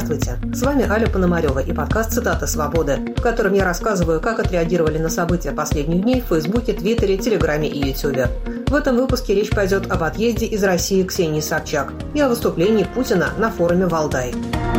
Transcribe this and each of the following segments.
Здравствуйте, с вами Аля Пономарева и подкаст «Цитаты свободы», в котором я рассказываю, как отреагировали на события последних дней в Фейсбуке, Твиттере, Телеграме и Ютубе. В этом выпуске речь пойдет об отъезде из России Ксении Собчак и о выступлении Путина на форуме «Валдай».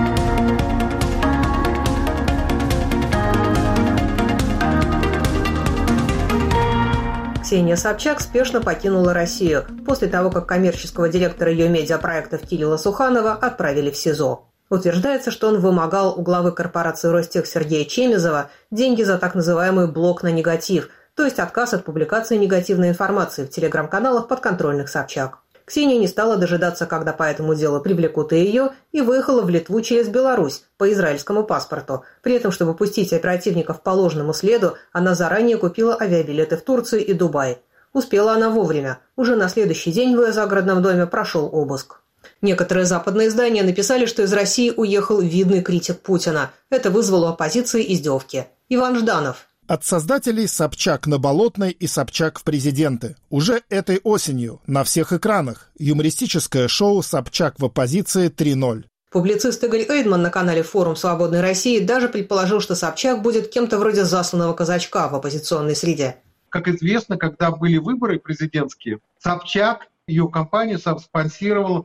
Ксения Собчак спешно покинула Россию после того, как коммерческого директора ее медиапроектов Кирилла Суханова отправили в СИЗО. Утверждается, что он вымогал у главы корпорации «Ростех» Сергея Чемизова деньги за так называемый блок на негатив, то есть отказ от публикации негативной информации в телеграм-каналах подконтрольных Собчак. Ксения не стала дожидаться, когда по этому делу привлекут и ее, и выехала в Литву через Беларусь по израильскому паспорту. При этом, чтобы пустить оперативников по ложному следу, она заранее купила авиабилеты в Турцию и Дубай. Успела она вовремя. Уже на следующий день в ее загородном доме прошел обыск. Некоторые западные издания написали, что из России уехал видный критик Путина. Это вызвало у оппозиции издевки. Иван Жданов. От создателей «Собчак на Болотной» и «Собчак в президенты». Уже этой осенью на всех экранах юмористическое шоу «Собчак в оппозиции 3.0». Публицист Игорь Эйдман на канале «Форум Свободной России» даже предположил, что Собчак будет кем-то вроде засланного казачка в оппозиционной среде. Как известно, когда были выборы президентские, Собчак, ее компанию спонсировал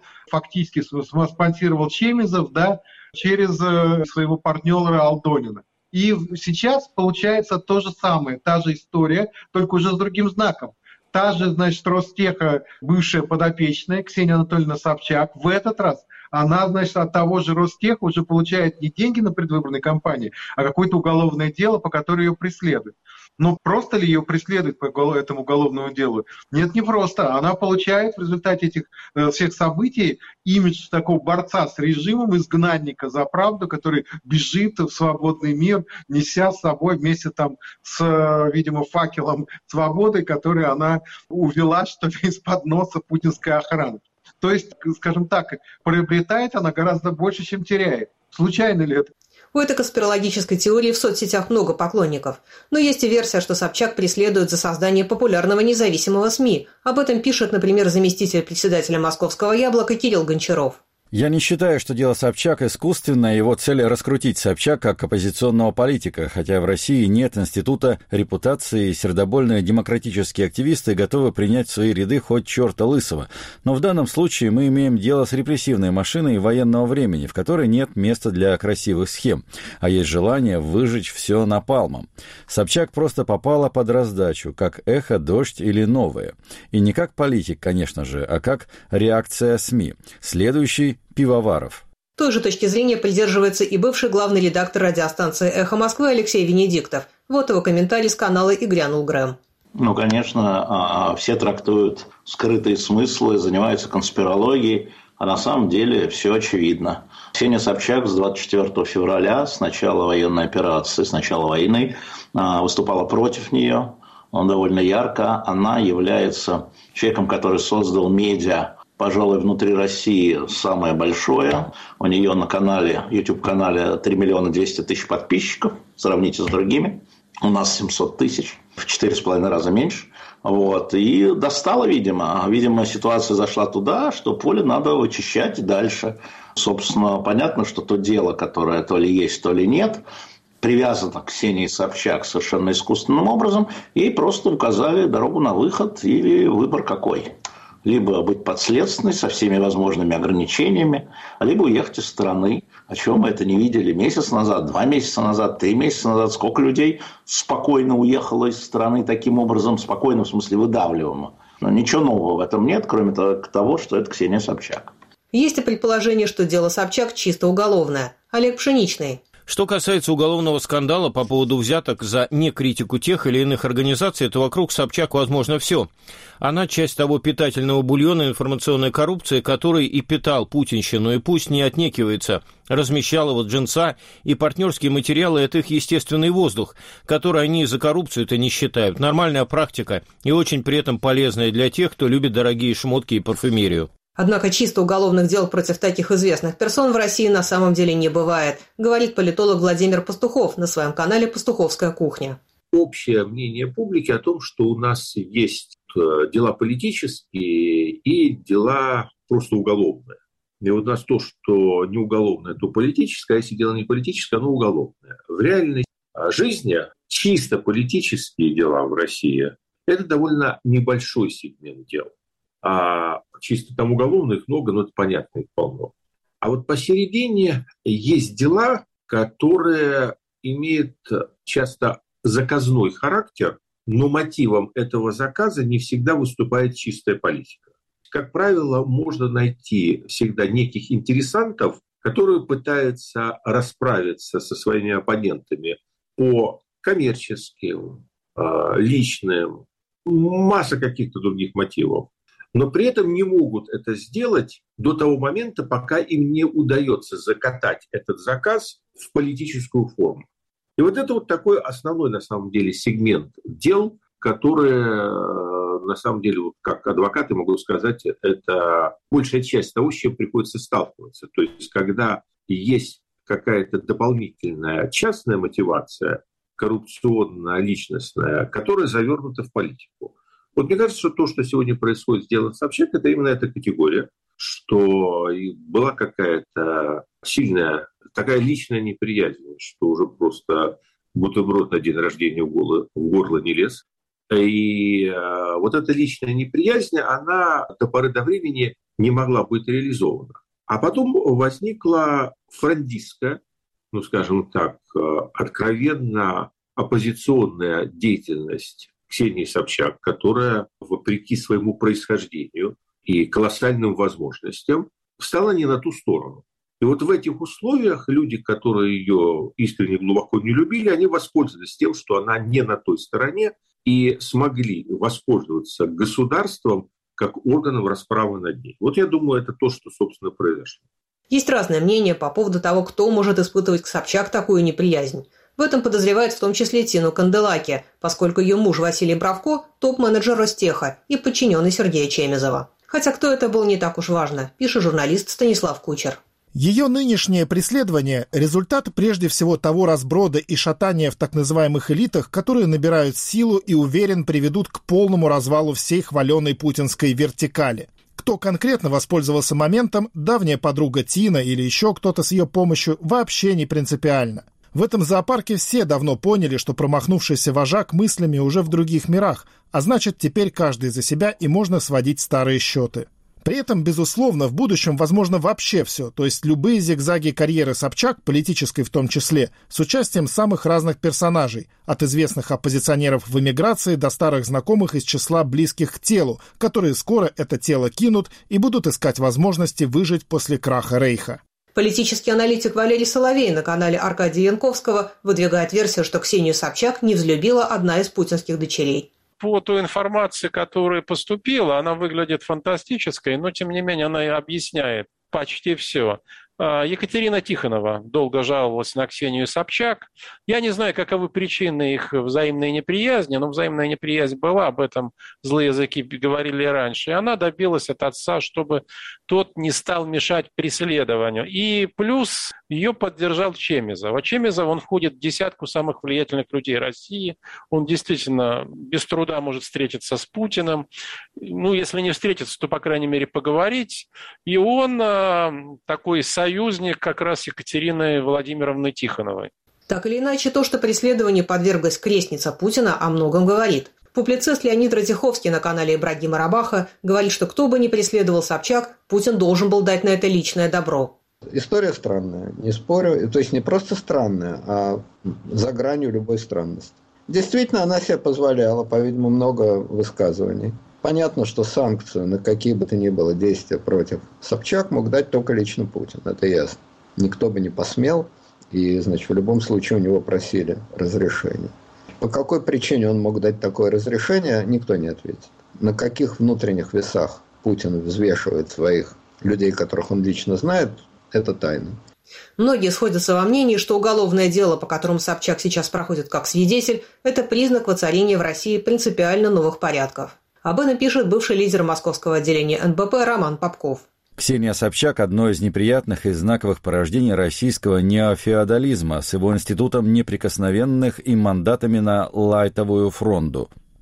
Чемизов, через своего партнера Алдонина. И сейчас получается то же самое, та же история, только уже с другим знаком. Та же, Ростеха, бывшая подопечная Ксения Анатольевна Собчак, в этот раз она, от того же Ростеха уже получает не деньги на предвыборной кампании, а какое-то уголовное дело, по которому ее преследуют. Но просто ли ее преследуют по этому уголовному делу? Нет, не просто. Она получает в результате этих всех событий имидж такого борца с режимом, изгнанника за правду, который бежит в свободный мир, неся с собой вместе с, видимо, факелом свободы, который она увела, что ли, из-под носа путинской охраны. То есть, скажем так, приобретает она гораздо больше, чем теряет. Случайно ли это? У этой конспирологической теории в соцсетях много поклонников. Но есть и версия, что Собчак преследует за создание популярного независимого СМИ. Об этом пишет, например, заместитель председателя «Московского яблока» Кирилл Гончаров. Я не считаю, что дело Собчак искусственное, его цель раскрутить Собчак как оппозиционного политика, хотя в России нет института репутации, и сердобольные демократические активисты готовы принять в свои ряды хоть черта лысого. Но в данном случае мы имеем дело с репрессивной машиной военного времени, в которой нет места для красивых схем, а есть желание выжечь все напалмом. Собчак просто попала под раздачу, как «Эхо», «Дождь» или «Новое». И не как политик, конечно же, а как реакция СМИ. Следующий Пивоваров. Той же точки зрения придерживается и бывший главный редактор радиостанции «Эхо Москвы» Алексей Венедиктов. Вот его комментарий с канала «И грянул Грэм». Конечно, все трактуют скрытые смыслы, занимаются конспирологией, а на самом деле все очевидно. Ксения Собчак с 24 февраля, с начала военной операции, с начала войны, выступала против нее. Он довольно ярко. Она является человеком, который создал медиа, пожалуй, внутри России самое большое. У нее на канале, YouTube-канале 3 200 000 подписчиков. Сравните с другими. У нас 700 000, в 4,5 раза меньше. И достало, видимо. Видимо, ситуация зашла туда, что поле надо вычищать дальше. Собственно, понятно, что то дело, которое то ли есть, то ли нет, привязано к Ксении Собчак совершенно искусственным образом. Ей просто указали дорогу на выход или выбор какой. Либо быть подследственной со всеми возможными ограничениями, либо уехать из страны. О чем мы это не видели месяц назад, 2 месяца назад, 3 месяца назад. Сколько людей спокойно уехало из страны таким образом, спокойно в смысле выдавливаемо. Но ничего нового в этом нет, кроме того, что это Ксения Собчак. Есть и предположение, что дело Собчак чисто уголовное. Олег Пшеничный. Что касается уголовного скандала по поводу взяток за некритику тех или иных организаций, то вокруг Собчак возможно все. Она часть того питательного бульона информационной коррупции, который и питал путинщину, и пусть не отнекивается. Размещал его джинса, и партнерские материалы – это их естественный воздух, который они за коррупцию-то не считают. Нормальная практика и очень при этом полезная для тех, кто любит дорогие шмотки и парфюмерию. Однако чисто уголовных дел против таких известных персон в России на самом деле не бывает, говорит политолог Владимир Пастухов на своем канале «Пастуховская кухня». Общее мнение публики о том, что у нас есть дела политические и дела просто уголовные. И вот у нас то, что не уголовное, то политическое, а если дело не политическое, оно уголовное. В реальной жизни чисто политические дела в России – это довольно небольшой сегмент дел. А чисто там уголовных много, но это понятно, их полно. А вот посередине есть дела, которые имеют часто заказной характер, но мотивом этого заказа не всегда выступает чистая политика. Как правило, можно найти всегда неких интересантов, которые пытаются расправиться со своими оппонентами по коммерческим, личным, масса каких-то других мотивов. Но при этом не могут это сделать до того момента, пока им не удается закатать этот заказ в политическую форму. И вот это вот такой основной, на самом деле, сегмент дел, которые, на самом деле, вот как адвокаты могу сказать, это большая часть того, с чем приходится сталкиваться. То есть, когда есть какая-то дополнительная частная мотивация, коррупционно-личностная, которая завернута в политику. Вот мне кажется, что то, что сегодня происходит с делом Собчак, это именно эта категория, что была какая-то сильная, такая личная неприязнь, что уже просто бутерброд на день рождения в горло не лез. И вот эта личная неприязнь, она до поры до времени не могла быть реализована. А потом возникла франдистская, ну, скажем так, откровенно оппозиционная деятельность Ксении Собчак, которая, вопреки своему происхождению и колоссальным возможностям, встала не на ту сторону. И вот в этих условиях люди, которые ее искренне глубоко не любили, они воспользовались тем, что она не на той стороне, и смогли воспользоваться государством как органом расправы над ней. Вот я думаю, это то, что, собственно, произошло. Есть разное мнение по поводу того, кто может испытывать к Собчак такую неприязнь. В этом подозревают в том числе Тину Канделаки, поскольку ее муж Василий Бравко – топ-менеджер Ростеха и подчиненный Сергея Чемезова. Хотя кто это был, не так уж важно, пишет журналист Станислав Кучер. Ее нынешнее преследование – результат прежде всего того разброда и шатания в так называемых элитах, которые набирают силу и, уверен, приведут к полному развалу всей хваленой путинской вертикали. Кто конкретно воспользовался моментом, давняя подруга Тина или еще кто-то с ее помощью, вообще не принципиально. В этом зоопарке все давно поняли, что промахнувшийся вожак мыслями уже в других мирах, а значит, теперь каждый за себя и можно сводить старые счеты. При этом, безусловно, в будущем возможно вообще все, то есть любые зигзаги карьеры Собчак, политической в том числе, с участием самых разных персонажей, от известных оппозиционеров в эмиграции до старых знакомых из числа близких к телу, которые скоро это тело кинут и будут искать возможности выжить после краха Рейха. Политический аналитик Валерий Соловей на канале Аркадия Янковского выдвигает версию, что Ксению Собчак не взлюбила одна из путинских дочерей. По той информации, которая поступила, она выглядит фантастической, но, тем не менее, она и объясняет почти все. Екатерина Тихонова долго жаловалась на Ксению Собчак. Я не знаю, каковы причины их взаимной неприязни, но взаимная неприязнь была, об этом злые языки говорили раньше. И она добилась от отца, чтобы тот не стал мешать преследованию. И плюс ее поддержал Чемезов. А Чемезов, он входит в десятку самых влиятельных людей России. Он действительно без труда может встретиться с Путиным. Ну, если не встретиться, то, по крайней мере, поговорить. И он такой союзник как раз Екатерины Владимировны Тихоновой. Так или иначе, то, что преследованию подверглась крестница Путина, о многом говорит. Публицист Леонид Радзиховский на канале Ибрагима Рабаха говорит, что кто бы ни преследовал Собчак, Путин должен был дать на это личное добро. История странная, не спорю. То есть не просто странная, а за гранью любой странности. Действительно, она себе позволяла, по-видимому, много высказываний. Понятно, что санкцию на какие бы то ни было действия против Собчак мог дать только лично Путин. Это ясно. Никто бы не посмел. И, значит, в любом случае у него просили разрешения. По какой причине он мог дать такое разрешение, никто не ответит. На каких внутренних весах Путин взвешивает своих людей, которых он лично знает, это тайна. Многие сходятся во мнении, что уголовное дело, по которому Собчак сейчас проходит как свидетель, это признак воцарения в России принципиально новых порядков. Об этом пишет бывший лидер московского отделения НБП Роман Попков. Ксения Собчак – одно из неприятных и знаковых порождений российского неофеодализма с его институтом неприкосновенных и мандатами на лайтовую фронту.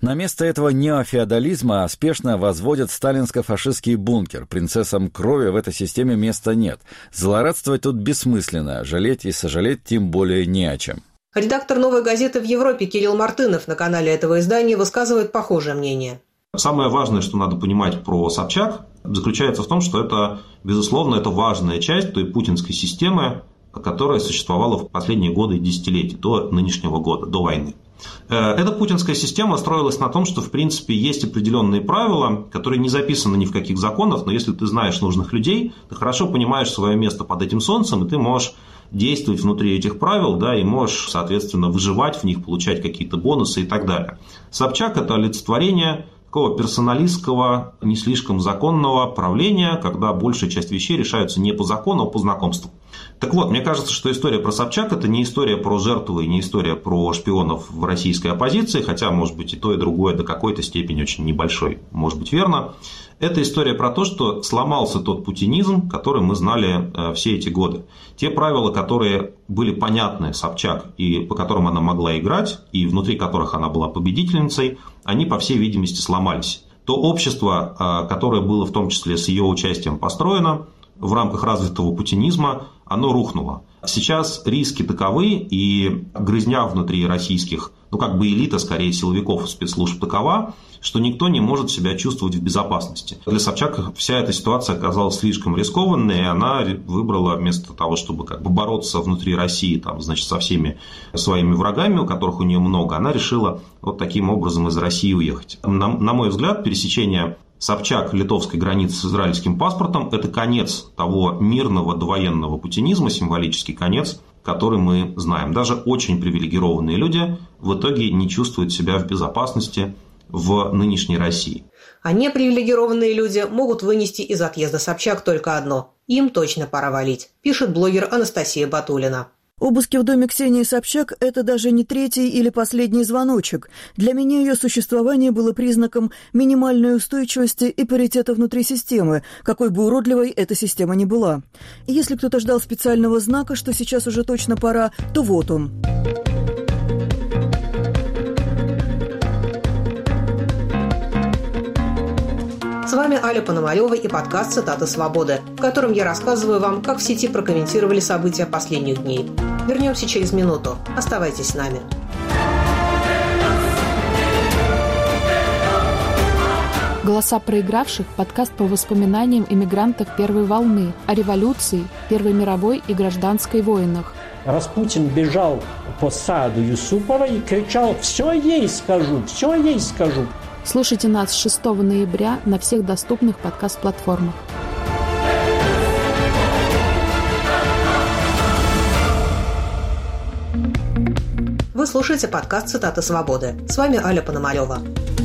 На место этого неофеодализма спешно возводят сталинско-фашистский бункер. Принцессам крови в этой системе места нет. Злорадствовать тут бессмысленно, жалеть и сожалеть тем более не о чем. Редактор «Новой газеты» в Европе Кирилл Мартынов на канале этого издания высказывает похожее мнение. Самое важное, что надо понимать про Собчак, заключается в том, что это, безусловно, это важная часть той путинской системы, которая существовала в последние годы и десятилетия, до нынешнего года, до войны. Эта путинская система строилась на том, что, в принципе, есть определенные правила, которые не записаны ни в каких законах, но если ты знаешь нужных людей, ты хорошо понимаешь свое место под этим солнцем, и ты можешь действовать внутри этих правил, да, и можешь, соответственно, выживать в них, получать какие-то бонусы и так далее. Собчак – это олицетворение такого персоналистского, не слишком законного правления, когда большая часть вещей решаются не по закону, а по знакомству. Так вот, мне кажется, что история про Собчак – это не история про жертву и не история про шпионов в российской оппозиции, хотя, может быть, и то, и другое до какой-то степени очень небольшой, может быть, верно. Это история про то, что сломался тот путинизм, который мы знали все эти годы. Те правила, которые были понятны Собчак и по которым она могла играть, и внутри которых она была победительницей, они, по всей видимости, сломались. То общество, которое было в том числе с ее участием построено в рамках развитого путинизма, оно рухнуло. Сейчас риски таковы, и грызня внутри российских, элита, скорее, силовиков и спецслужб такова, что никто не может себя чувствовать в безопасности. Для Собчак вся эта ситуация оказалась слишком рискованной, и она выбрала вместо того, чтобы бороться внутри России со всеми своими врагами, у которых у нее много, она решила вот таким образом из России уехать. На мой взгляд, пересечение Собчак-литовской границы с израильским паспортом – это конец того мирного довоенного путинизма, символический конец, который мы знаем. Даже очень привилегированные люди в итоге не чувствуют себя в безопасности в нынешней России. А непривилегированные люди могут вынести из отъезда Собчак только одно – им точно пора валить, пишет блогер Анастасия Батулина. Обыски в доме Ксении Собчак – это даже не третий или последний звоночек. Для меня ее существование было признаком минимальной устойчивости и паритета внутри системы, какой бы уродливой эта система ни была. И если кто-то ждал специального знака, что сейчас уже точно пора, то вот он. С вами Аля Пономарева и подкаст «Цитаты свободы», в котором я рассказываю вам, как в сети прокомментировали события последних дней. Вернемся через минуту. Оставайтесь с нами. «Голоса проигравших» – подкаст по воспоминаниям иммигрантов первой волны, о революции, Первой мировой и гражданской войнах. Распутин бежал по саду Юсупова и кричал: «Все ей скажу, все ей скажу». Слушайте нас 6 ноября на всех доступных подкаст-платформах. Вы слушаете подкаст «Цитаты свободы». С вами Аля Пономарева.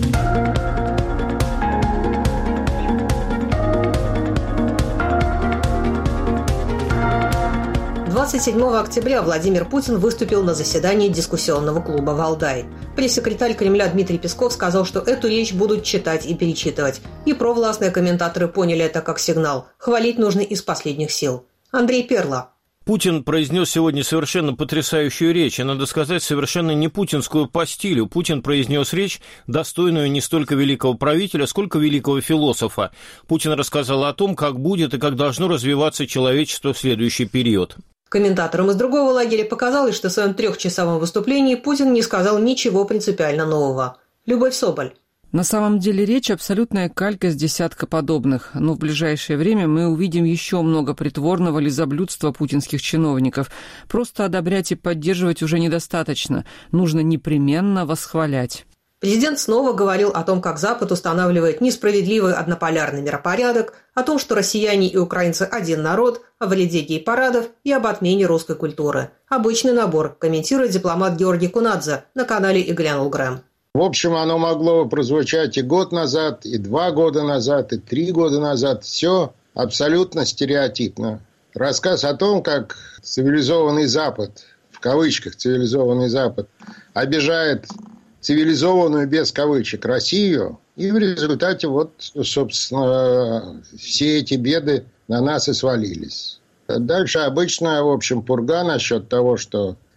27 октября Владимир Путин выступил на заседании дискуссионного клуба «Валдай». Пресс-секретарь Кремля Дмитрий Песков сказал, что эту речь будут читать и перечитывать. И провластные комментаторы поняли это как сигнал. Хвалить нужно из последних сил. Андрей Перло. Путин произнес сегодня совершенно потрясающую речь, а надо сказать, совершенно не путинскую по стилю. Путин произнес речь, достойную не столько великого правителя, сколько великого философа. Путин рассказал о том, как будет и как должно развиваться человечество в следующий период. Комментаторам из другого лагеря показалось, что в своем 3-часовом выступлении Путин не сказал ничего принципиально нового. Любовь Соболь. На самом деле речь абсолютная калька с десятка подобных, но в ближайшее время мы увидим еще много притворного лизоблюдства путинских чиновников. Просто одобрять и поддерживать уже недостаточно, нужно непременно восхвалять. Президент снова говорил о том, как Запад устанавливает несправедливый однополярный миропорядок, о том, что россияне и украинцы один народ, о вреде гей-парадов и об отмене русской культуры. Обычный набор, комментирует дипломат Георгий Кунадзе на канале «И глянул Грэм». В общем, оно могло прозвучать и год назад, и 2 года назад, и 3 года назад. Все абсолютно стереотипно. Рассказ о том, как цивилизованный Запад, в кавычках цивилизованный Запад, обижает цивилизованную, без кавычек, Россию. И в результате, собственно, все эти беды на нас и свалились. Дальше обычная, в общем, пурга насчет того, что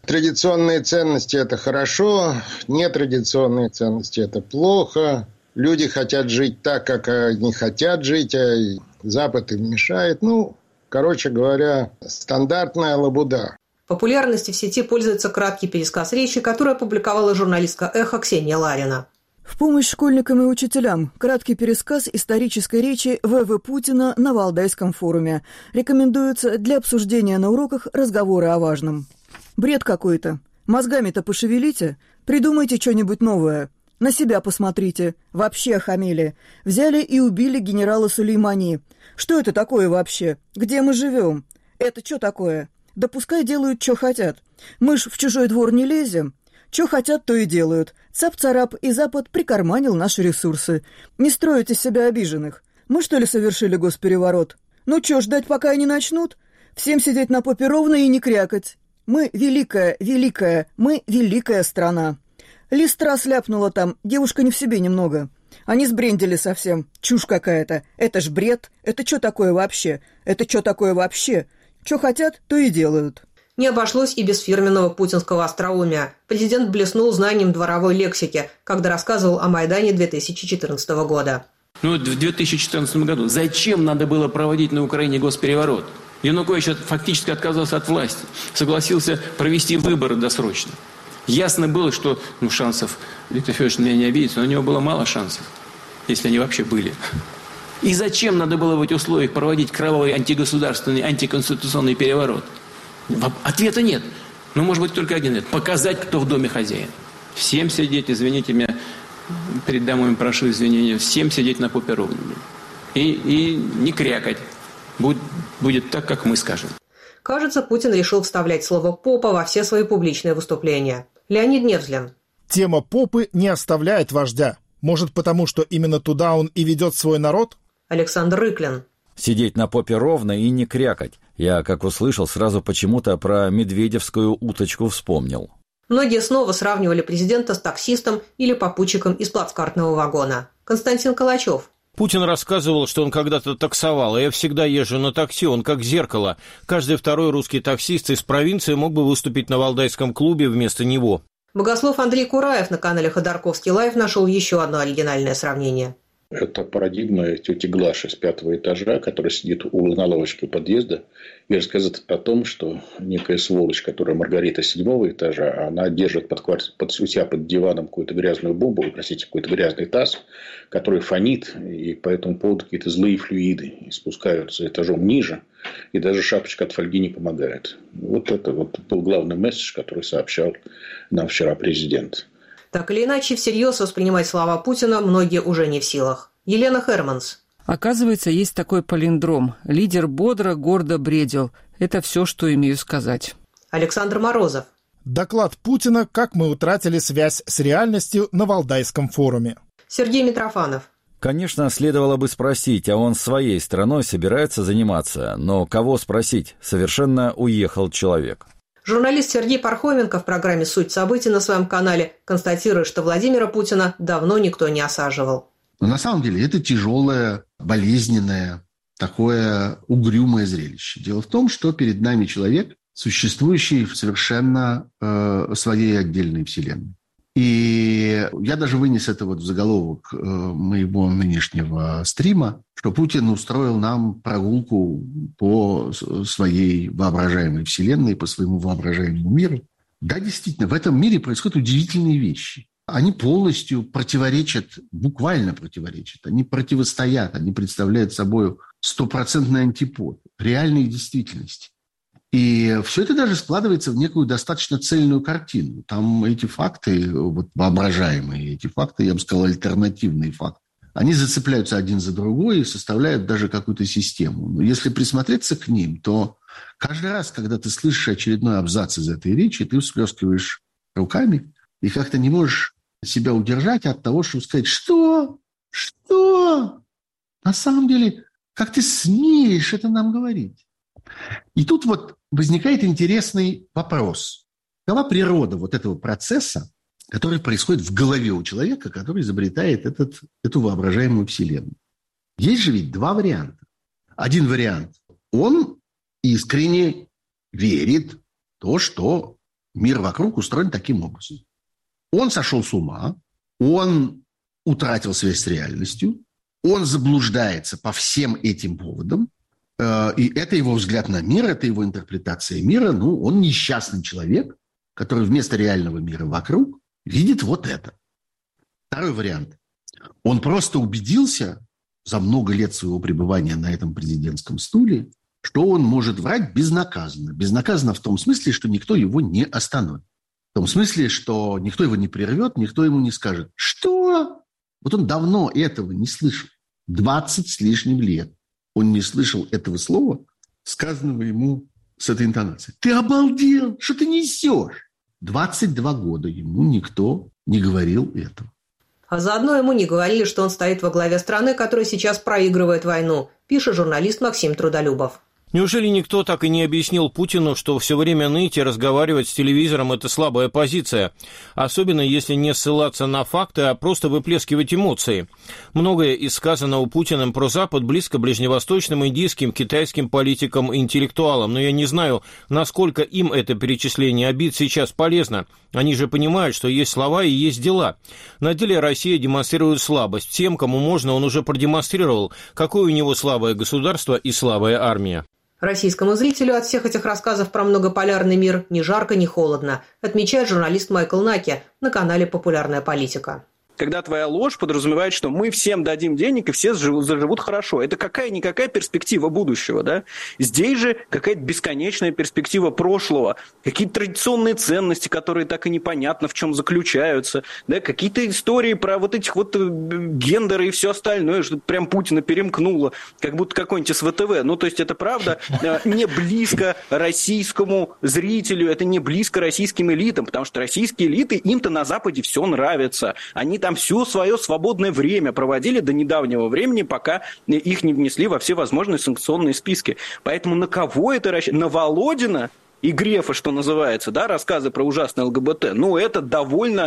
Традиционные ценности – это хорошо, нетрадиционные ценности – это плохо. Люди хотят жить так, как они хотят жить, а Запад им мешает. Короче говоря, стандартная лабуда. Популярностью в сети пользуется краткий пересказ речи, который опубликовала журналистка «Эхо» Ксения Ларина. В помощь школьникам и учителям. Краткий пересказ исторической речи В.В. Путина на Валдайском форуме. Рекомендуется для обсуждения на уроках разговоры о важном. Бред какой-то. Мозгами-то пошевелите. Придумайте что-нибудь новое. На себя посмотрите. Вообще охамели. Взяли и убили генерала Сулеймани. Что это такое вообще? Где мы живем? Это что такое? Да пускай делают, что хотят. Мы ж в чужой двор не лезем. Что хотят, то и делают. Цап-царап, и Запад прикарманил наши ресурсы. Не строить из себя обиженных. Мы, что ли, совершили госпереворот? Что, ждать, пока они начнут? Всем сидеть на попе ровно и не крякать. Мы великая, мы великая страна. Листра сляпнула там, девушка не в себе немного. Они сбрендили совсем. Чушь какая-то. Это ж бред. Это что такое вообще? Что хотят, то и делают. Не обошлось и без фирменного путинского остроумия. Президент блеснул знанием дворовой лексики, когда рассказывал о Майдане 2014 года. В 2014 году зачем надо было проводить на Украине госпереворот? Янукович фактически отказался от власти, согласился провести выборы досрочно. Ясно было, что шансов, Виктор Федорович меня не обидит, но у него было мало шансов, если они вообще были. И зачем надо было в этих условиях проводить кровавый антигосударственный, антиконституционный переворот? Ответа нет. Может быть, только один. Показать, кто в доме хозяин. Всем сидеть, извините меня, перед домом прошу извинения, всем сидеть на попе ровно. И не крякать. Будет так, как мы скажем. Кажется, Путин решил вставлять слово «попа» во все свои публичные выступления. Леонид Невзлин. Тема попы не оставляет вождя. Может, потому что именно туда он и ведет свой народ? Александр Рыклин. Сидеть на попе ровно и не крякать. Я, как услышал, сразу почему-то про медведевскую уточку вспомнил. Многие снова сравнивали президента с таксистом или попутчиком из плацкартного вагона. Константин Калачев. Путин рассказывал, что он когда-то таксовал, а я всегда езжу на такси, он как зеркало. Каждый второй русский таксист из провинции мог бы выступить на Валдайском клубе вместо него. Богослов Андрей Кураев на канале Ходорковский Лайв нашел еще одно оригинальное сравнение. Это парадигма тети Глаши с 5-го этажа, которая сидит на лавочке у подъезда и рассказывает о том, что некая сволочь, которая Маргарита с 7-го этажа, она держит у себя под диваном какую-то грязную бомбу, какой-то грязный таз, который фонит, и по этому поводу какие-то злые флюиды спускаются этажом ниже, и даже шапочка от фольги не помогает. Это был главный месседж, который сообщал нам вчера президент. Так или иначе, всерьез воспринимать слова Путина многие уже не в силах. Елена Херманс. Оказывается, есть такой палиндром. Лидер бодро, гордо бредил. Это все, что имею сказать. Александр Морозов. Доклад Путина «Как мы утратили связь с реальностью» на Валдайском форуме. Сергей Митрофанов. Конечно, следовало бы спросить, а он своей страной собирается заниматься. Но кого спросить? Совершенно уехал человек. Журналист Сергей Пархоменко в программе «Суть событий» на своем канале констатирует, что Владимира Путина давно никто не осаживал. Но на самом деле это тяжелое, болезненное, такое угрюмое зрелище. Дело в том, что перед нами человек, существующий в совершенно своей отдельной вселенной. И я даже вынес это в заголовок моего нынешнего стрима, что Путин устроил нам прогулку по своей воображаемой вселенной, по своему воображаемому миру. Да, действительно, в этом мире происходят удивительные вещи. Они полностью противоречат, буквально противоречат. Они противостоят, они представляют собой стопроцентный антипод реальной действительности. И все это даже складывается в некую достаточно цельную картину. Там эти факты, воображаемые, эти факты, я бы сказал, альтернативные факты, они зацепляются один за другой и составляют даже какую-то систему. Но если присмотреться к ним, то каждый раз, когда ты слышишь очередной абзац из этой речи, ты всплескиваешь руками и как-то не можешь себя удержать от того, чтобы сказать, что? На самом деле, как ты смеешь это нам говорить? И тут возникает интересный вопрос. Какова природа этого процесса, который происходит в голове у человека, который изобретает эту воображаемую вселенную? Есть же ведь два варианта. Один вариант. Он искренне верит в то, что Мир вокруг устроен таким образом. Он сошел с ума, он утратил связь с реальностью, он заблуждается по всем этим поводам, и это его взгляд на мир, это его интерпретация мира. Ну, он несчастный человек, который вместо реального мира вокруг видит вот это. Второй вариант. Он просто убедился за много лет своего пребывания на этом президентском стуле, что он может врать безнаказанно. Безнаказанно в том смысле, что никто его не остановит. В том смысле, что никто его не прервет, никто ему не скажет: «Что?» Вот он давно этого не слышал. 20 с лишним лет он не слышал этого слова, сказанного ему с этой интонацией. «Ты обалдел? Что ты несешь?» 22 года ему никто не говорил этого. А заодно ему не говорили, что он стоит во главе страны, которая сейчас проигрывает войну, пишет журналист Максим Трудолюбов. Неужели никто так и не объяснил Путину, что все время ныть и разговаривать с телевизором – это слабая позиция? Особенно, если не ссылаться на факты, а просто выплескивать эмоции. Многое из сказанного Путиным про Запад близко ближневосточным, индийским, китайским политикам и интеллектуалам. Но я не знаю, насколько им это перечисление обид сейчас полезно. Они же понимают, что есть слова и есть дела. На деле Россия демонстрирует слабость. Тем, кому можно, он уже продемонстрировал, какое у него слабое государство и слабая армия. Российскому зрителю от всех этих рассказов про многополярный мир ни жарко, ни холодно, отмечает журналист Майкл Наки на канале «Популярная политика». Когда твоя ложь подразумевает, что мы всем дадим денег и все заживут хорошо. Это какая-никакая перспектива будущего, да? Здесь же какая-то бесконечная перспектива прошлого. Какие-то традиционные ценности, которые так и непонятно в чем заключаются. Да? Какие-то истории про вот этих вот гендеры и все остальное, что прям Путина перемкнуло, как будто какой-нибудь СВТВ. Ну, то есть это правда не близко российскому зрителю, это не близко российским элитам, потому что российские элиты, им-то на Западе все нравится. Они там все свое свободное время проводили до недавнего времени, пока их не внесли во все возможные санкционные списки. Поэтому на кого это рассчитано? На Володина и Грефа, что называется, да, рассказы про ужасное ЛГБТ, ну, это довольно,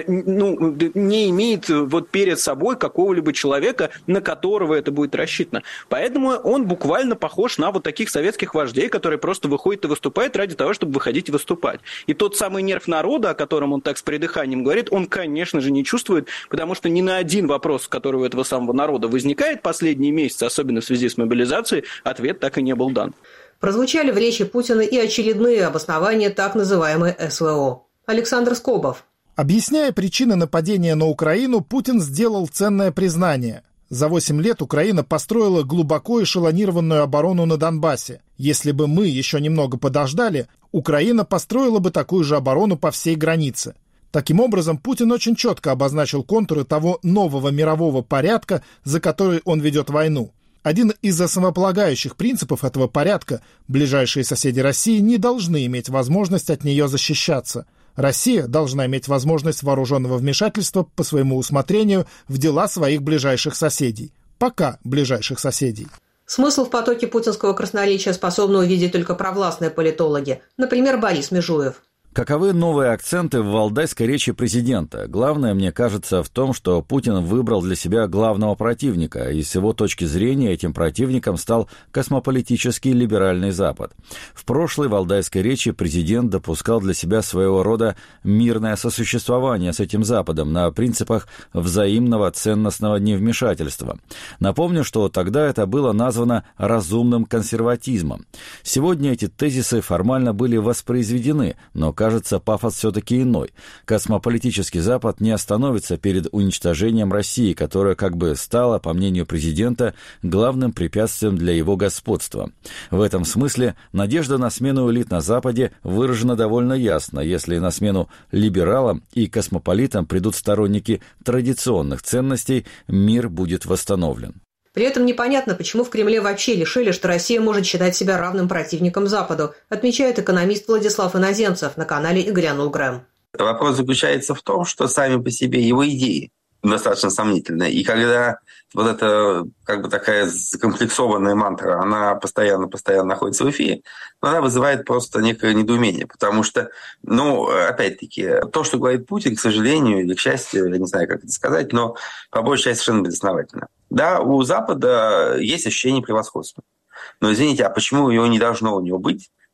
не имеет вот перед собой какого-либо человека, на которого это будет рассчитано. Поэтому он буквально похож на вот таких советских вождей, которые просто выходят и выступают ради того, чтобы выходить и выступать. И тот самый нерв народа, о котором он так с придыханием говорит, он, конечно же, не чувствует, потому что ни на один вопрос, который у этого самого народа возникает последние месяцы, особенно в связи с мобилизацией, ответ так и не был дан. Прозвучали в речи Путина и очередные обоснования так называемой СВО. Александр Скобов. Объясняя причины нападения на Украину, Путин сделал ценное признание. За 8 лет Украина построила глубоко эшелонированную оборону на Донбассе. Если бы мы еще немного подождали, Украина построила бы такую же оборону по всей границе. Таким образом, Путин очень четко обозначил контуры того нового мирового порядка, за который он ведет войну. Один из основополагающих принципов этого порядка – ближайшие соседи России не должны иметь возможность от нее защищаться. Россия должна иметь возможность вооруженного вмешательства по своему усмотрению в дела своих ближайших соседей. Пока ближайших соседей. Смысл в потоке путинского красноречия способны увидеть только провластные политологи, например, Борис Межуев. Каковы новые акценты в валдайской речи президента? Главное, мне кажется, в том, что Путин выбрал для себя главного противника, и с его точки зрения этим противником стал космополитический либеральный Запад. В прошлой валдайской речи президент допускал для себя своего рода мирное сосуществование с этим Западом на принципах взаимного ценностного невмешательства. Напомню, что тогда это было названо разумным консерватизмом. Сегодня эти тезисы формально были воспроизведены, но кажется, пафос все-таки иной. Космополитический Запад не остановится перед уничтожением России, которая как бы стала, по мнению президента, главным препятствием для его господства. В этом смысле надежда на смену элит на Западе выражена довольно ясно, если на смену либералам и космополитам придут сторонники традиционных ценностей, мир будет восстановлен. При этом непонятно, почему в Кремле вообще решили, что Россия может считать себя равным противником Западу, отмечает экономист Владислав Иноземцев на канале Игоря Нулгрэм. Вопрос заключается в том, что сами по себе его идеи достаточно сомнительные. И когда вот эта как бы такая закомплексованная мантра, она постоянно находится в эфире, она вызывает просто некое недоумение. Потому что, опять-таки, то, что говорит Путин, к сожалению или к счастью, я не знаю, как это сказать, но по большей части совершенно безосновательно. Да, у Запада есть ощущение превосходства. Но, извините, а почему его не должно у него быть,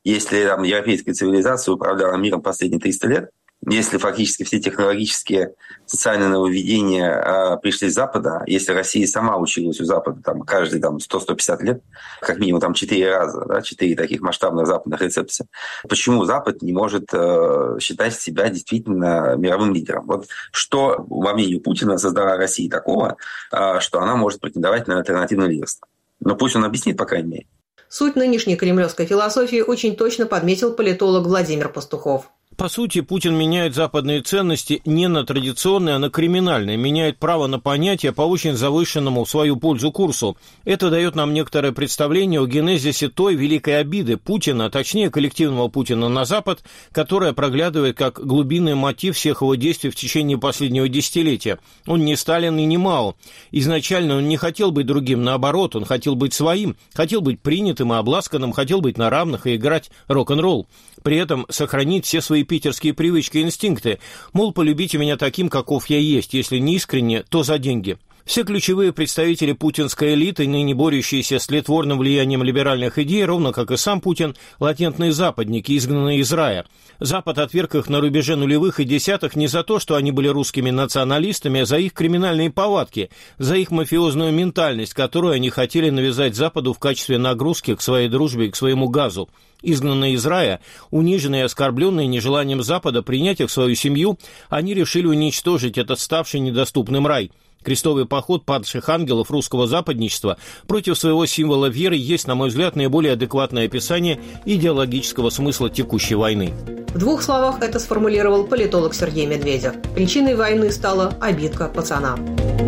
Если там европейская цивилизация управляла миром последние 300 лет, если фактически все технологические социальные нововведения пришли с Запада, если Россия сама училась у Запада там, каждые 100-150 лет, как минимум там 4 раза, да, 4 таких масштабных западных рецепции, почему Запад не может считать себя действительно мировым лидером? Вот что, во мнению Путина, создала Россия такого, что она может претендовать на альтернативное лидерство? Но пусть он объяснит, по крайней мере. Суть нынешней кремлевской философии очень точно подметил политолог Владимир Пастухов. По сути, Путин меняет западные ценности не на традиционные, а на криминальные, меняет право на понятие по очень завышенному в свою пользу курсу. Это дает нам некоторое представление о генезисе той великой обиды Путина, точнее коллективного Путина на Запад, которая проглядывает как глубинный мотив всех его действий в течение последнего десятилетия. Он не Сталин и не Мао. Изначально он не хотел быть другим, наоборот, он хотел быть своим, хотел быть принятым и обласканным, хотел быть на равных и играть рок-н-ролл. При этом сохранить все свои питерские привычки и инстинкты, мол, полюбите меня таким, каков я есть, если не искренне, то за деньги. Все ключевые представители путинской элиты, ныне борющиеся с тлетворным влиянием либеральных идей, ровно как и сам Путин, латентные западники, изгнанные из рая. Запад отверг их на рубеже нулевых и десятых не за то, что они были русскими националистами, а за их криминальные повадки, за их мафиозную ментальность, которую они хотели навязать Западу в качестве нагрузки к своей дружбе и к своему газу. Изгнанные из рая, униженные и оскорбленные нежеланием Запада принять их в свою семью, они решили уничтожить этот ставший недоступным рай. Крестовый поход падших ангелов русского западничества против своего символа веры есть, на мой взгляд, наиболее адекватное описание идеологического смысла текущей войны. В 2 словах это сформулировал политолог Сергей Медведев. Причиной войны стала обидка пацана.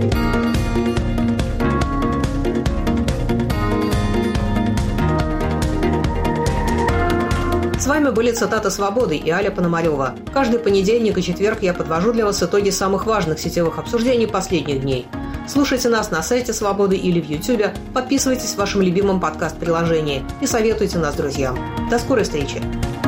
С вами были «Цитаты свободы» и Аля Пономарева. Каждый понедельник и четверг я подвожу для вас итоги самых важных сетевых обсуждений последних дней. Слушайте нас на сайте «Свободы» или в Ютьюбе, подписывайтесь в вашем любимом подкаст-приложении и советуйте нас друзьям. До скорой встречи!